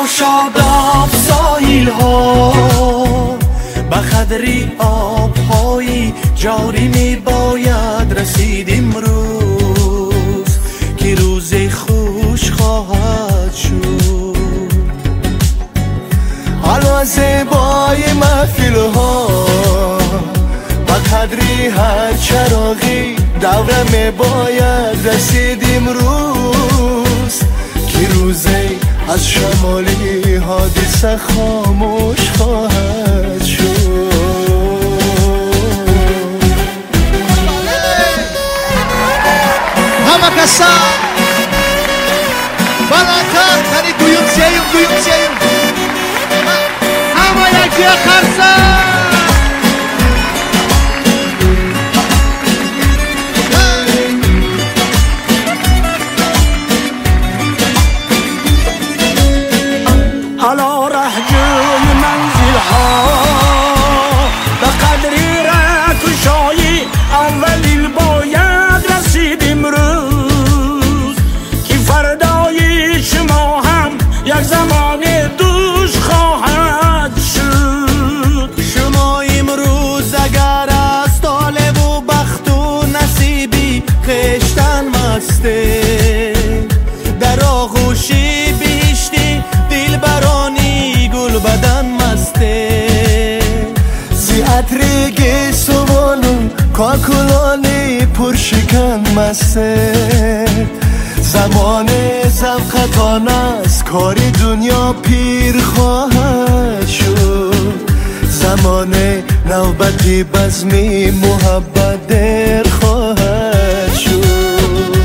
شاداب ساحل ها به قدری آبهایی جاری می باید رسید امروز که روز خوش خواهد شد. حالا زیبای محفل ها به قدری هر چراغی دوره می باید رسید امروز که روزی از شمالی حادثه خاموش خواهد شد. همه کسا بلندتر تری دویم سیم همه یکی خرسه حالا رهجوی منزل ها به قدری رهکشایی اولین باید رسید امروز که فردای شما هم یک زمان دوش خواهد شد. شما امروز اگر از طالب و بخت و نصیبی خشتن مسته در آغوشی بیشتی دل برانی گل بدن مسته زیعتریگی سوالو کاکولانی پرشکن مسته زمان زوقتان است کاری دنیا پیر خواهد شد زمان نوبتی بزمی محبت در خواهد شد.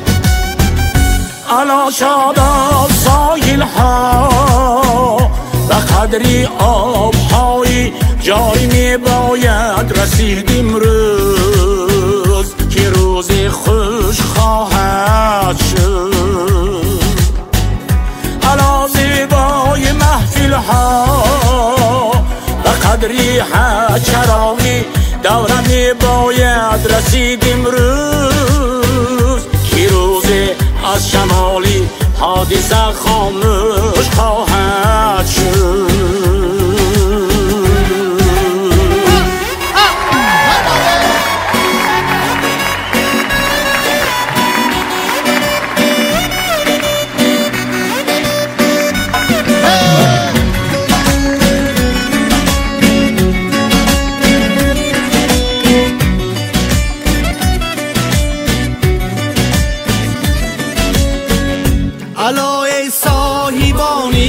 حالا شاداب ساحل ها به قدری آبهایی جای می باید رسید امروز که روز خوش خواهد شد. حالا زیبای محفل ها به قدری هر چراغی دوره می باید رسید امروز که روز از شمالی حادثه خاموش خواهد شد. الا ای صاحبانی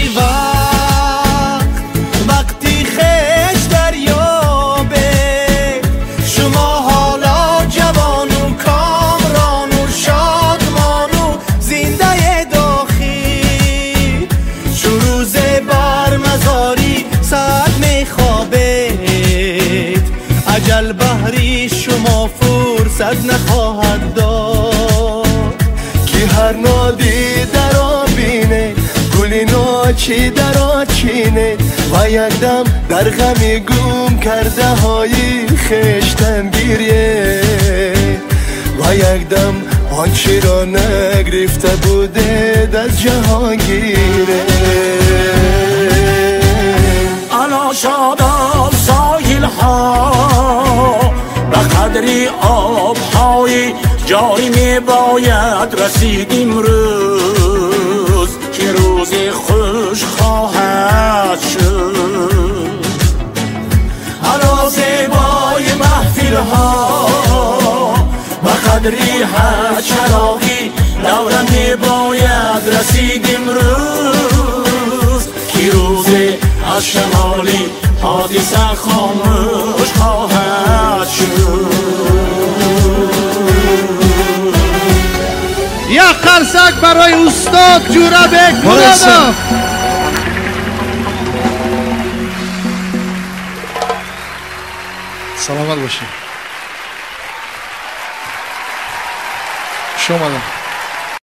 وقتی خش دریابه شما حالا جوان و کامران و شادمان و زنده داخل چون روز بر مزاری ساعت میخوابید اجل بحری شما فرصت نخواهد داد که هر نادی در آبینه گلی ناچی در آچینه و یک دم در غمی گم کرده های خشتن گیریه و یک دم آنچه را نگرفته بوده در جهانگیره. انا شاداب ساحل ها به قدری آبهایی جای می باید رسید امروز که روز خوش خواهد شد. حالا زیبای محفل ها به قدری هر چراغی دوره می باید رسید امروز که روز از شمالی حادثه خاموش خواهد شد. یا قرصک برای استاد جورابک مرادov. سلامت باشید. شما